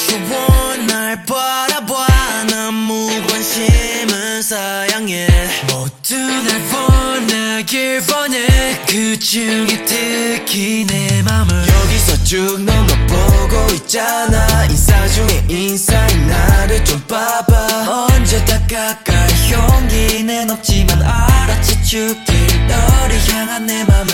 무거운 날 바라봐 난 무관심은 사양해 모두 날 원하길 원해 그 중에 특히 내 맘을 여기서 쭉 넘어보고 있잖아 인사 중에 인사인 나를 좀 봐봐 언제 다가갈 용기는 없지만 알아채 줄게 너를 향한 내 맘을